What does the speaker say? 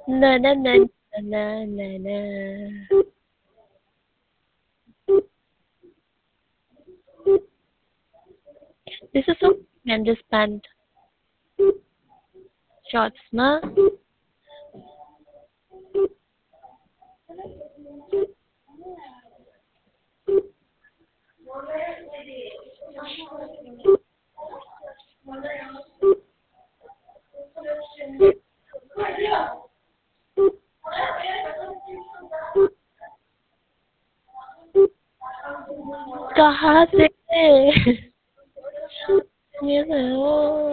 Na na na na na na. This is so man just pant shorts na. कहाँ से ये